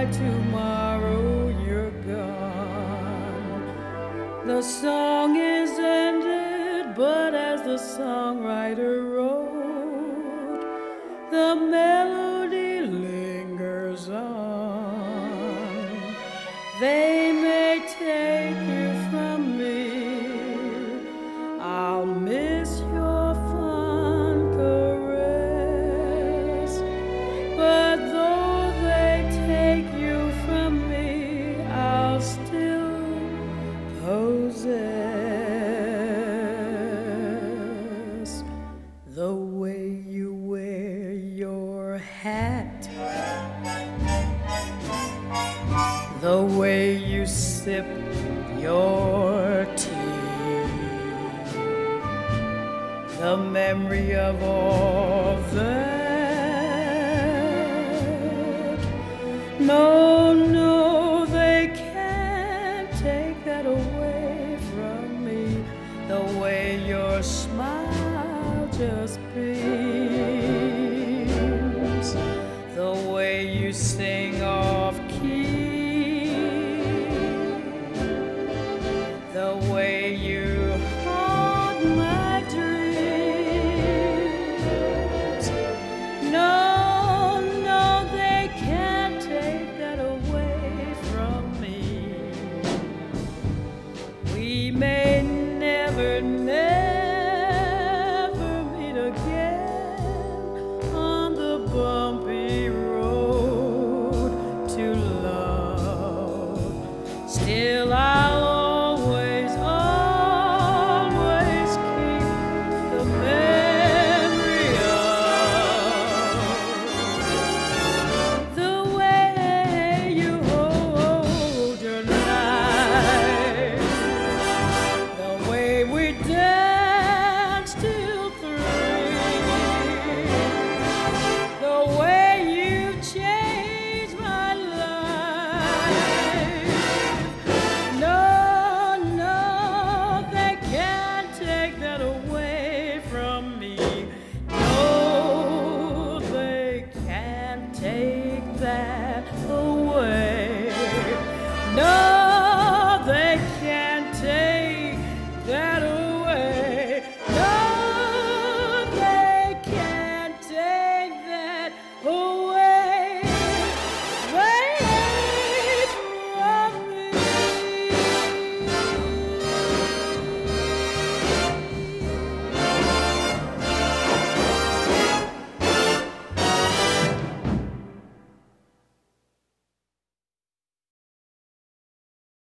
tomorrow you're gone. The song is ended, but as the songwriter wrote, the melody lingers on. They may take you from me, I'll miss your fond caress, but though they take you from me, I'll still possess the way you wear your hat, the way you sip your tea, the memory of all that. No, no, they can't take that away from me. The way your smile just beams, the way you sing off key, the way you haunt my dreams. No, no, they can't take that away from me. We may never, never